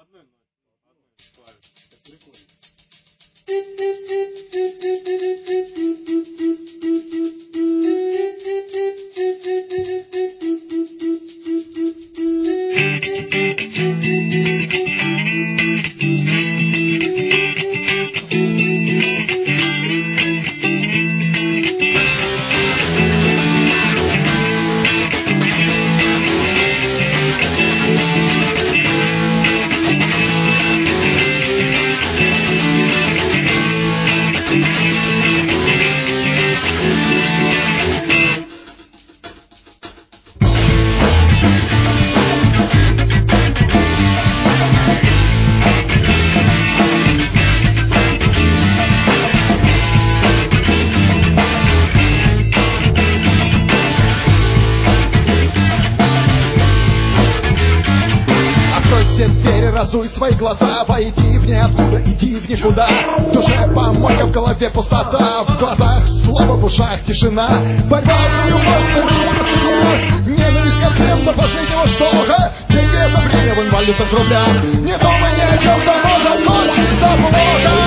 Разуй свои глаза, войди в ниоткуда, иди в никуда. В душе помойка, в голове пустота, в глазах слово, в ушах тишина. Борьба за любовь, ненависть ко всем до последнего вздоха. Деньги это время в инвалютных рублях. Не думай ни о чем, что может кончиться плохо.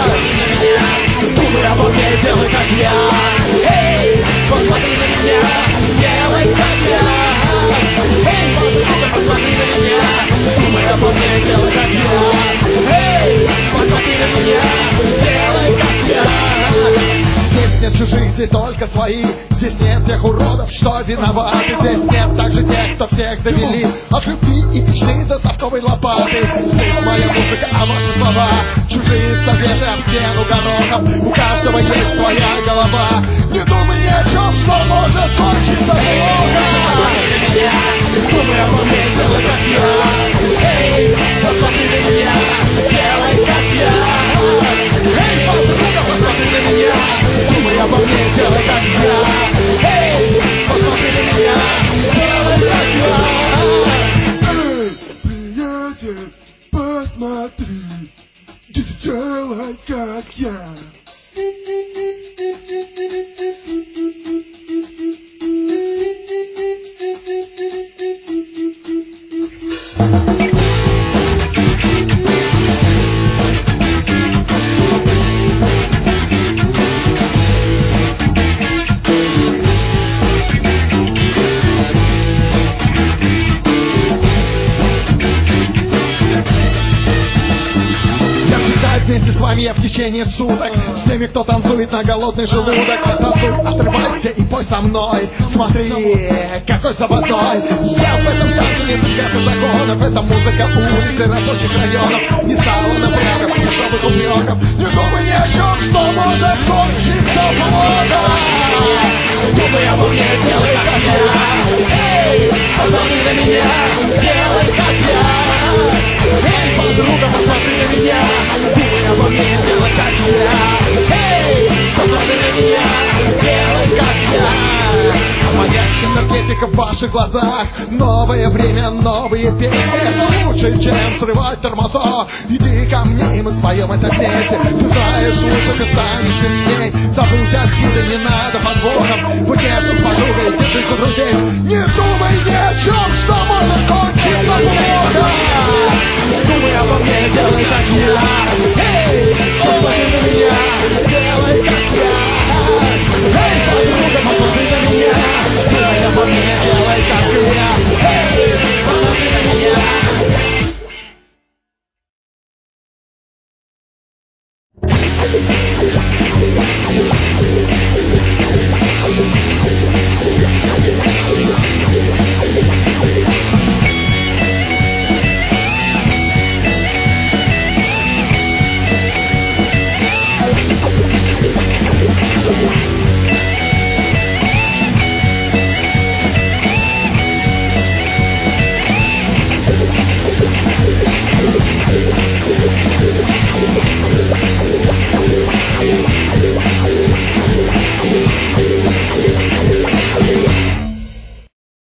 Думай обо мне, делай как я. Эй, посмотри на меня, делай как я. Эй, подруга, посмотри на меня. Думай обо мне, делай как я. Эй, посмотри на меня, делай как я. Здесь нет чужих, здесь только свои. Здесь нет тех уродов, что виноваты. Здесь нет также тех, кто всех довели от любви и мечты до совковой лопаты. Здесь моя музыка, а ваши слова чужие советы об стену горохом. У каждого есть своя голова. Не думай ни о чем, что может кончиться плохо. Думай обо мне, делай как я. Эй, посмотри на меня, делай как я. Эй, подруга, посмотри на меня. Думай обо мне, делай как я. Эй, посмотри на меня, делай как я. Эй, приятель, посмотри, делай как я. Вместе с вами я в течение суток. С теми, кто танцует на голодный желудок. Танцуй, отрывайся и пой со мной. Смотри, какой заводной. Я в этом танце не цвета законов. Это музыка улиц и рабочих районов. Не стало напрягов, дешевых упреков. Не думай ни о чем, что может кончиться плохо. Думай обо мне, делай как я. Эй, посмотри на меня, делай как я. Эй, подруга, посмотри на меня. Думай обо мне, делай как я. Эй, посмотри на меня, делай как я. Моя энергетика в ваших глазах. Новое время, новые песни. Это лучше, чем срывать тормоза. Иди ко мне, и мы споем это вместе. Ты знаешь, лучше ты станешь сильней. Забудь обиды, не надо подвохом. Будешь с подругой, держись за друзей. Не думай ни о чем, что